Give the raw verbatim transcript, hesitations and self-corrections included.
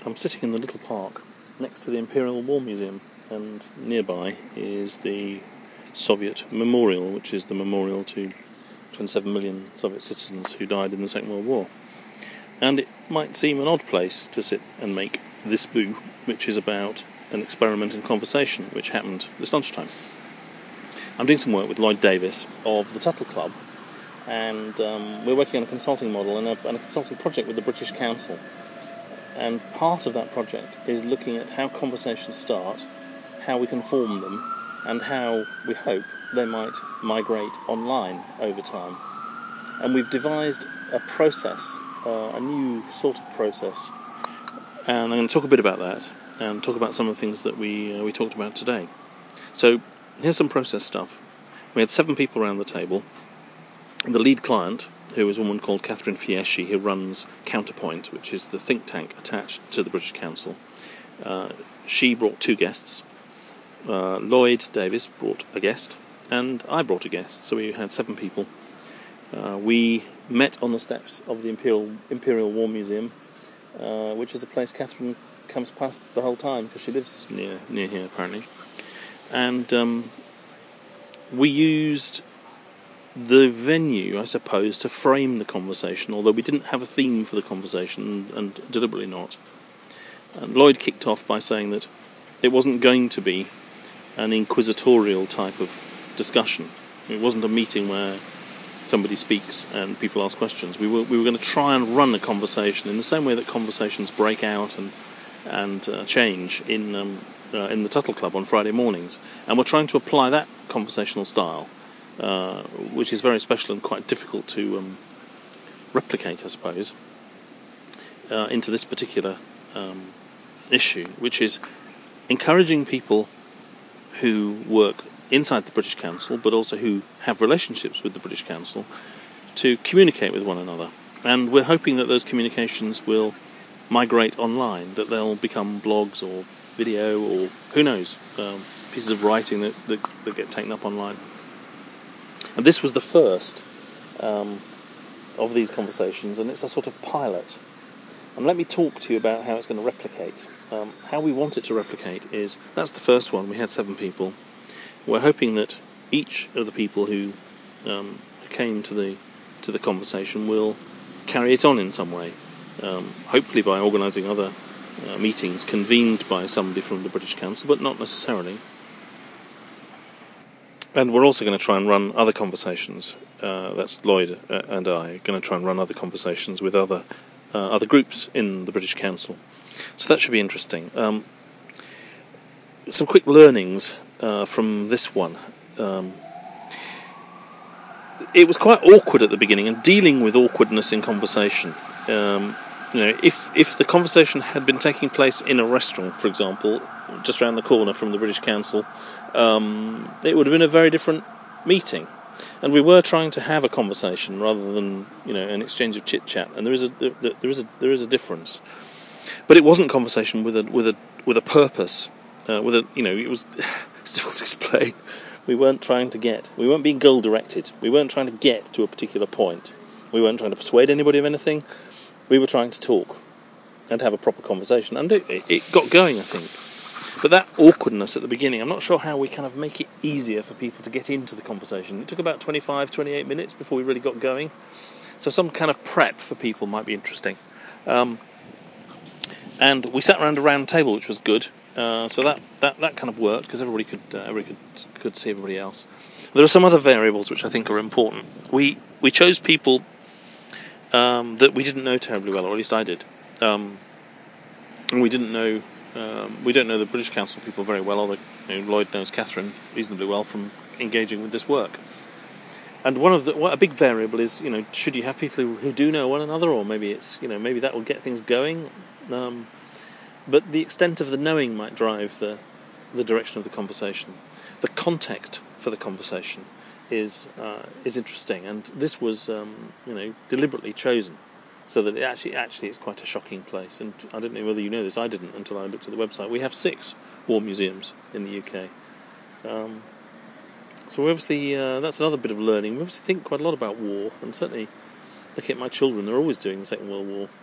I'm sitting in the little park next to the Imperial War Museum, and nearby is the Soviet Memorial, which is the memorial to twenty-seven million Soviet citizens who died in the Second World War. And it might seem an odd place to sit and make this boo, which is about an experiment in conversation which happened this lunchtime. I'm doing some work with Lloyd Davis of the Tuttle Club, and um, we're working on a consulting model and a, and a consulting project with the British Council. And part of that project is looking at how conversations start, how we can form them, and how we hope they might migrate online over time. And we've devised a process, uh, a new sort of process, and I'm going to talk a bit about that and talk about some of the things that we uh, we talked about today. So here's some process stuff. We had seven people around the table. The lead client, who is a woman called Catherine Fieschi, who runs Counterpoint, which is the think tank attached to the British Council. Uh, she brought two guests. Uh, Lloyd Davis brought a guest, and I brought a guest, so we had seven people. Uh, we met on the steps of the Imperial Imperial War Museum, uh, which is a place Catherine comes past the whole time, because she lives near near here, apparently. And um, we used the venue, I suppose, to frame the conversation, although we didn't have a theme for the conversation, and deliberately not. And Lloyd kicked off by saying that it wasn't going to be an inquisitorial type of discussion. It wasn't a meeting where somebody speaks and people ask questions. We were we were going to try and run a conversation in the same way that conversations break out and and uh, change in um, uh, in the Tuttle Club on Friday mornings, and we're trying to apply that conversational style, uh, which is very special and quite difficult to um, replicate, I suppose, uh, into this particular um, issue, which is encouraging people who work inside the British Council, but also who have relationships with the British Council, to communicate with one another. And we're hoping that those communications will migrate online, that they'll become blogs or video or, who knows, um, pieces of writing that, that, that get taken up online. And this was the first um, of these conversations, and it's a sort of pilot. And let me talk to you about how it's going to replicate. Um, how we want it to replicate is, that's the first one. We had seven people. We're hoping that each of the people who um, came to the to the conversation will carry it on in some way. Um, hopefully by organising other uh, meetings convened by somebody from the British Council, but not necessarily. And we're also going to try and run other conversations. Uh, that's Lloyd and I going to try and run other conversations with other uh, other groups in the British Council. So that should be interesting. Um, some quick learnings uh, from this one. Um, it was quite awkward at the beginning, and dealing with awkwardness in conversation. Um, you know, if if the conversation had been taking place in a restaurant, for example, just around the corner from the British Council, um, it would have been a very different meeting. And we were trying to have a conversation rather than, you know, an exchange of chit chat. And there is a there, there is a there is a difference. But it wasn't conversation with a with a with a purpose. Uh, with a you know, it was it's difficult to explain. We weren't trying to get. We weren't being goal directed. We weren't trying to get to a particular point. We weren't trying to persuade anybody of anything. We were trying to talk and have a proper conversation, and it, it got going, I think. But that awkwardness at the beginning, I'm not sure how we kind of make it easier for people to get into the conversation. It took about twenty-five, twenty-eight minutes before we really got going. So some kind of prep for people might be interesting. Um, and we sat around a round table, which was good. Uh, so that, that, that kind of worked, because everybody could uh, everybody could could see everybody else. There are some other variables which I think are important. We we chose people um, that we didn't know terribly well, or at least I did. Um, and we didn't know. Um, we don't know the British Council people very well, although you know, Lloyd knows Catherine reasonably well from engaging with this work. And one of the what, a big variable is, you know, should you have people who, who do know one another, or maybe it's, you know, maybe that will get things going. Um, but the extent of the knowing might drive the the direction of the conversation. The context for the conversation is uh, is interesting, and this was um, you know deliberately chosen. So that it actually, actually it's quite a shocking place. And I don't know whether you know this, I didn't until I looked at the website. We have six war museums in the U K. Um, so we obviously, uh, that's another bit of learning. We obviously think quite a lot about war, and certainly looking at my children, they're always doing the Second World War.